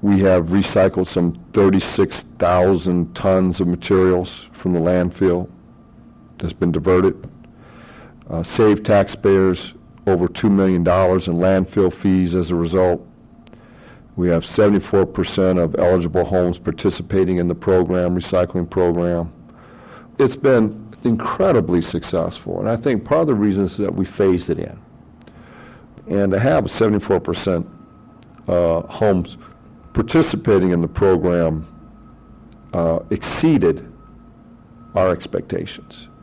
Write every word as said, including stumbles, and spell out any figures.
We have recycled some thirty-six thousand tons of materials from the landfill that's been diverted. Uh, saved taxpayers over two million dollars in landfill fees as a result. We have seventy-four percent of eligible homes participating in the program, recycling program. It's been incredibly successful, and I think part of the reason is that we phased it in. And to have seventy-four percent uh, homes participating in the program uh, exceeded our expectations.